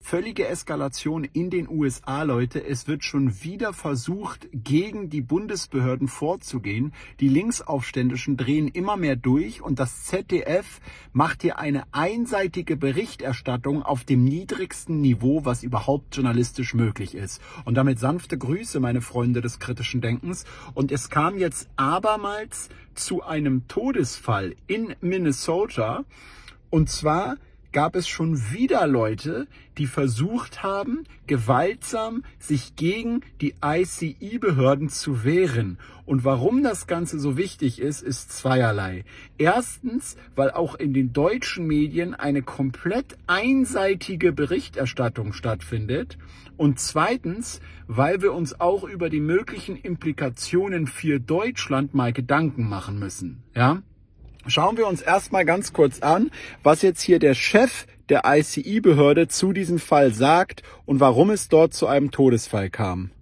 völlige Eskalation in den USA, Leute. Es wird schon wieder versucht, gegen die Bundesbehörden vorzugehen. Die Linksaufständischen drehen immer mehr durch und das ZDF macht hier eine einseitige Berichterstattung auf dem niedrigsten Niveau, was überhaupt journalistisch möglich ist. Und damit sanfte Grüße, meine Freunde des kritischen Denkens. Und es kam jetzt abermals zu einem Todesfall in Minnesota. Und zwar gab es schon wieder Leute, die versucht haben, gewaltsam sich gegen die ICE-Behörden zu wehren. Und warum das Ganze so wichtig ist, ist zweierlei. Erstens, weil auch in den deutschen Medien eine komplett einseitige Berichterstattung stattfindet. Und zweitens, weil wir uns auch über die möglichen Implikationen für Deutschland mal Gedanken machen müssen. Ja? Schauen wir uns erstmal ganz kurz an, was jetzt hier der Chef der ICE-Behörde zu diesem Fall sagt und warum es dort zu einem Todesfall kam.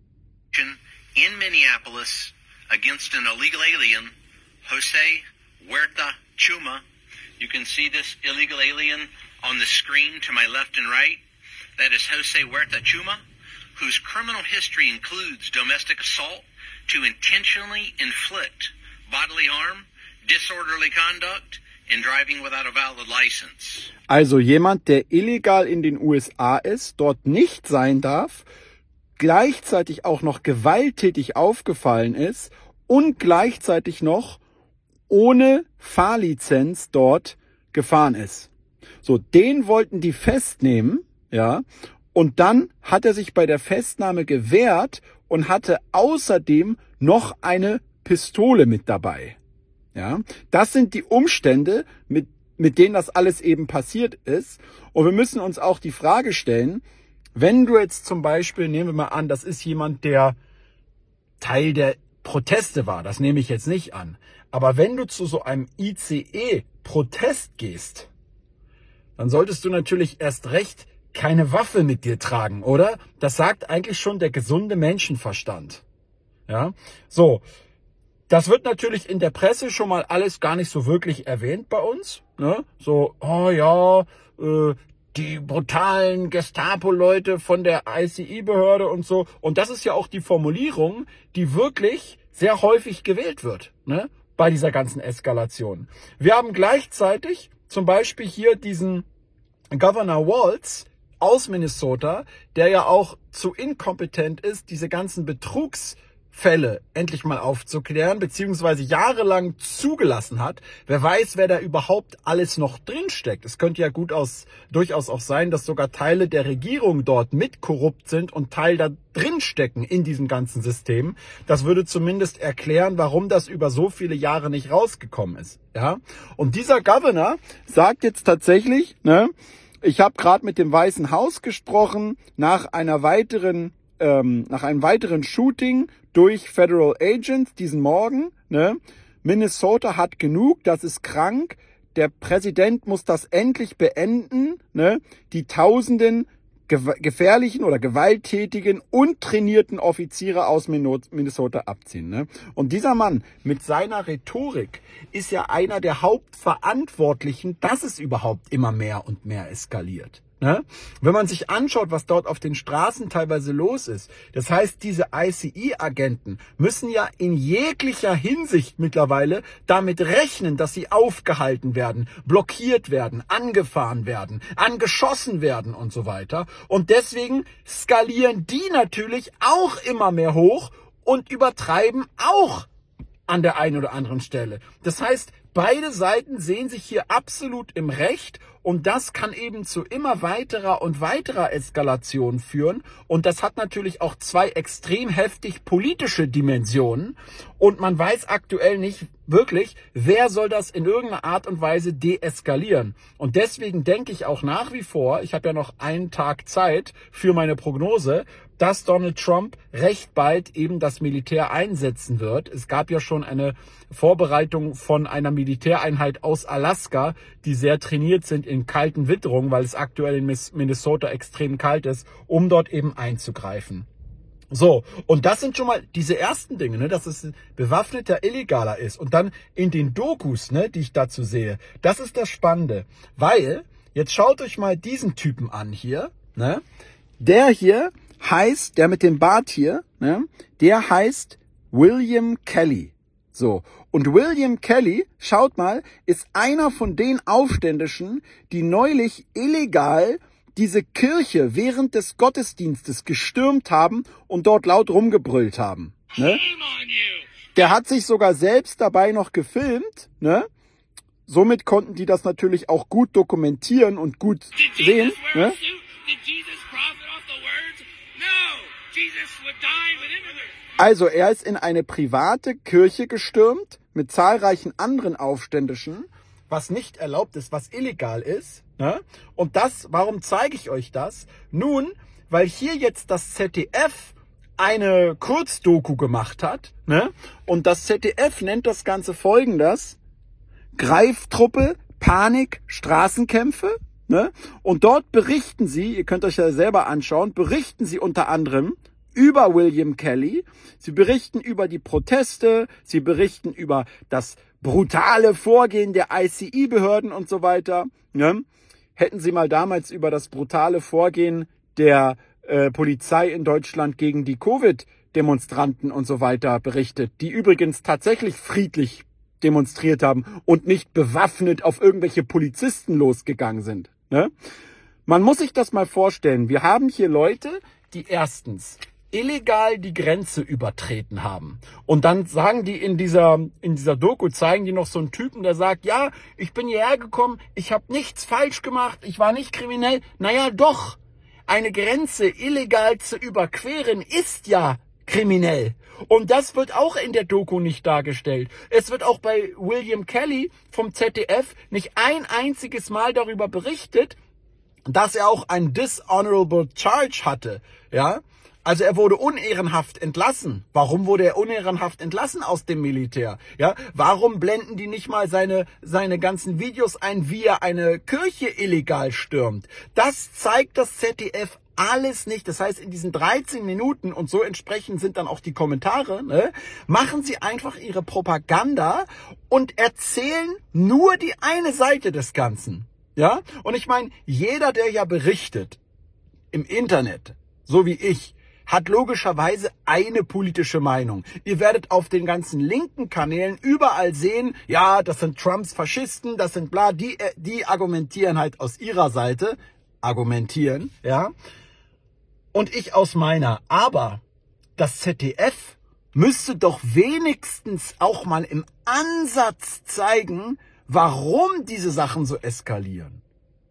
In Minneapolis against an illegal alien, Jose Huerta Chuma. You can see this illegal alien on the screen to my left and right. That is Jose Huerta Chuma, whose criminal history includes domestic assault to intentionally inflict bodily harm, disorderly conduct, and driving without a valid license. Also jemand, der illegal in den USA ist, dort nicht sein darf, gleichzeitig auch noch gewalttätig aufgefallen ist und gleichzeitig noch ohne Fahrlizenz dort gefahren ist. So, den wollten die festnehmen, ja, und dann hat er sich bei der Festnahme gewehrt und hatte außerdem noch eine Pistole mit dabei. Ja, das sind die Umstände, mit denen das alles eben passiert ist. Und wir müssen uns auch die Frage stellen, wenn du jetzt zum Beispiel, nehmen wir mal an, das ist jemand, der Teil der Proteste war, das nehme ich jetzt nicht an. Aber wenn du zu so einem ICE-Protest gehst, dann solltest du natürlich erst recht keine Waffe mit dir tragen, oder? Das sagt eigentlich schon der gesunde Menschenverstand. Ja, so. Das wird natürlich in der Presse schon mal alles gar nicht so wirklich erwähnt bei uns. Ne? So, oh ja, die brutalen Gestapo-Leute von der ICE-Behörde und so. Und das ist ja auch die Formulierung, die wirklich sehr häufig gewählt wird, ne? Bei dieser ganzen Eskalation. Wir haben gleichzeitig zum Beispiel hier diesen Governor Walz aus Minnesota, der ja auch zu inkompetent ist, diese ganzen Betrugsfälle endlich mal aufzuklären, beziehungsweise jahrelang zugelassen hat. Wer weiß, wer da überhaupt alles noch drinsteckt. Es könnte ja durchaus auch sein, dass sogar Teile der Regierung dort mit korrupt sind und Teil da drinstecken in diesem ganzen System. Das würde zumindest erklären, warum das über so viele Jahre nicht rausgekommen ist. Ja? Und dieser Governor sagt jetzt tatsächlich, ne, ich habe gerade mit dem Weißen Haus gesprochen, nach einem weiteren Shooting durch Federal Agents diesen Morgen. Ne? Minnesota hat genug, das ist krank. Der Präsident muss das endlich beenden. Ne? Die tausenden gefährlichen oder gewalttätigen und trainierten Offiziere aus Minnesota abziehen. Ne? Und dieser Mann mit seiner Rhetorik ist ja einer der Hauptverantwortlichen, dass es überhaupt immer mehr und mehr eskaliert. Ne? Wenn man sich anschaut, was dort auf den Straßen teilweise los ist, das heißt, diese ICE-Agenten müssen ja in jeglicher Hinsicht mittlerweile damit rechnen, dass sie aufgehalten werden, blockiert werden, angefahren werden, angeschossen werden und so weiter. Und deswegen skalieren die natürlich auch immer mehr hoch und übertreiben auch an der einen oder anderen Stelle. Das heißt, beide Seiten sehen sich hier absolut im Recht und das kann eben zu immer weiterer und weiterer Eskalation führen. Und das hat natürlich auch zwei extrem heftig politische Dimensionen. Und man weiß aktuell nicht wirklich, wer soll das in irgendeiner Art und Weise deeskalieren. Und deswegen denke ich auch nach wie vor, ich habe ja noch einen Tag Zeit für meine Prognose, dass Donald Trump recht bald eben das Militär einsetzen wird. Es gab ja schon eine Vorbereitung von einer Militäreinheit aus Alaska, die sehr trainiert sind in kalten Witterungen, weil es aktuell in Minnesota extrem kalt ist, um dort eben einzugreifen. So, und das sind schon mal diese ersten Dinge, ne, dass es ein bewaffneter Illegaler ist. Und dann in den Dokus, ne, die ich dazu sehe, das ist das Spannende. Weil, jetzt schaut euch mal diesen Typen an hier, ne? Der hier heißt, der mit dem Bart hier, ne? Der heißt William Kelly. So. Und William Kelly, schaut mal, ist einer von den Aufständischen, die neulich illegal diese Kirche während des Gottesdienstes gestürmt haben und dort laut rumgebrüllt haben, ne? Der hat sich sogar selbst dabei noch gefilmt, ne? Somit konnten die das natürlich auch gut dokumentieren und gut sehen, ne? Also er ist in eine private Kirche gestürmt mit zahlreichen anderen Aufständischen, was nicht erlaubt ist, was illegal ist, ne? Und das, warum zeige ich euch das? Nun, weil hier jetzt das ZDF eine Kurzdoku gemacht hat, ne? Und das ZDF nennt das Ganze folgendes: Greiftruppe, Panik, Straßenkämpfe, ne? Und dort berichten sie, ihr könnt euch ja selber anschauen, berichten sie unter anderem über William Kelly, sie berichten über die Proteste, sie berichten über das brutale Vorgehen der ICE-Behörden und so weiter, ne? Hätten sie mal damals über das brutale Vorgehen der Polizei in Deutschland gegen die Covid-Demonstranten und so weiter berichtet, die übrigens tatsächlich friedlich demonstriert haben und nicht bewaffnet auf irgendwelche Polizisten losgegangen sind, ne? Man muss sich das mal vorstellen. Wir haben hier Leute, die erstens illegal die Grenze übertreten haben. Und dann sagen die in dieser Doku, zeigen die noch so einen Typen, der sagt, ja, ich bin hierher gekommen, ich habe nichts falsch gemacht, ich war nicht kriminell. Naja, doch, eine Grenze illegal zu überqueren ist ja kriminell. Und das wird auch in der Doku nicht dargestellt. Es wird auch bei William Kelly vom ZDF nicht ein einziges Mal darüber berichtet, dass er auch ein Dishonorable Charge hatte, ja. Also er wurde unehrenhaft entlassen. Warum wurde er unehrenhaft entlassen aus dem Militär? Ja, warum blenden die nicht mal seine ganzen Videos ein, wie er eine Kirche illegal stürmt? Das zeigt das ZDF alles nicht. Das heißt, in diesen 13 Minuten, und so entsprechend sind dann auch die Kommentare, ne, machen sie einfach ihre Propaganda und erzählen nur die eine Seite des Ganzen. Ja, und ich meine, jeder, der ja berichtet im Internet, so wie ich, hat logischerweise eine politische Meinung. Ihr werdet auf den ganzen linken Kanälen überall sehen, ja, das sind Trumps Faschisten, das sind bla, die argumentieren halt aus ihrer Seite, ja, und ich aus meiner. Aber das ZDF müsste doch wenigstens auch mal im Ansatz zeigen, warum diese Sachen so eskalieren.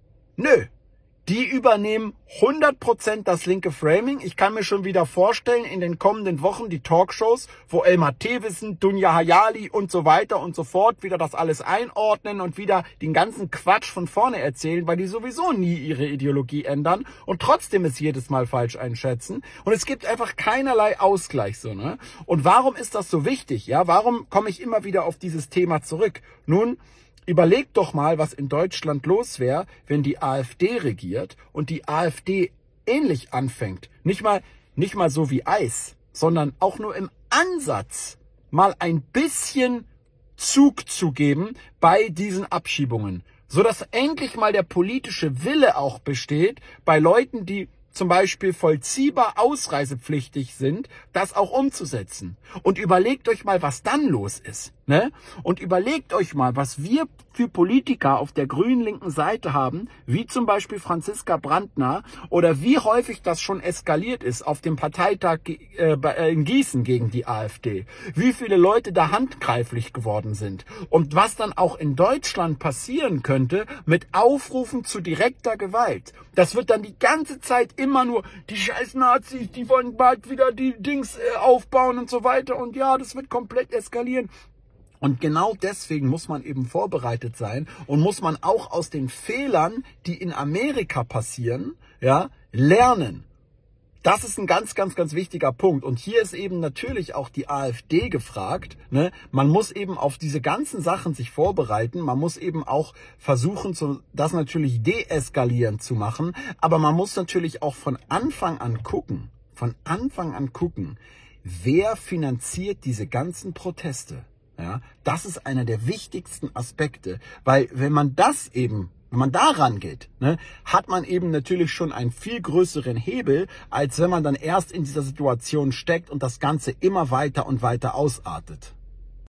Nö. Die übernehmen 100% das linke Framing. Ich kann mir schon wieder vorstellen, in den kommenden Wochen die Talkshows, wo Elmar Thewissen, Dunja Hayali und so weiter und so fort wieder das alles einordnen und wieder den ganzen Quatsch von vorne erzählen, weil die sowieso nie ihre Ideologie ändern und trotzdem es jedes Mal falsch einschätzen. Und es gibt einfach keinerlei Ausgleich, so, ne? Und warum ist das so wichtig? Ja, warum komme ich immer wieder auf dieses Thema zurück? Nun, überlegt doch mal, was in Deutschland los wäre, wenn die AfD regiert und die AfD ähnlich anfängt. Nicht mal so wie Eis, sondern auch nur im Ansatz mal ein bisschen Zug zu geben bei diesen Abschiebungen. Sodass endlich mal der politische Wille auch besteht, bei Leuten, die zum Beispiel vollziehbar ausreisepflichtig sind, das auch umzusetzen. Und überlegt euch mal, was dann los ist, ne? Und überlegt euch mal, was wir für Politiker auf der grün-linken Seite haben, wie zum Beispiel Franziska Brandner, oder wie häufig das schon eskaliert ist auf dem Parteitag in Gießen gegen die AfD. Wie viele Leute da handgreiflich geworden sind. Und was dann auch in Deutschland passieren könnte mit Aufrufen zu direkter Gewalt. Das wird dann die ganze Zeit immer nur, die scheiß Nazis, die wollen bald wieder die Dings aufbauen und so weiter. Und ja, das wird komplett eskalieren. Und genau deswegen muss man eben vorbereitet sein und muss man auch aus den Fehlern, die in Amerika passieren, ja, lernen. Das ist ein ganz, ganz, ganz wichtiger Punkt. Und hier ist eben natürlich auch die AfD gefragt, ne? Man muss eben auf diese ganzen Sachen sich vorbereiten. Man muss eben auch versuchen, das natürlich deeskalierend zu machen. Aber man muss natürlich auch von Anfang an gucken, wer finanziert diese ganzen Proteste. Ja, das ist einer der wichtigsten Aspekte, weil wenn man das eben Wenn man da rangeht, ne, hat man eben natürlich schon einen viel größeren Hebel, als wenn man dann erst in dieser Situation steckt und das Ganze immer weiter und weiter ausartet.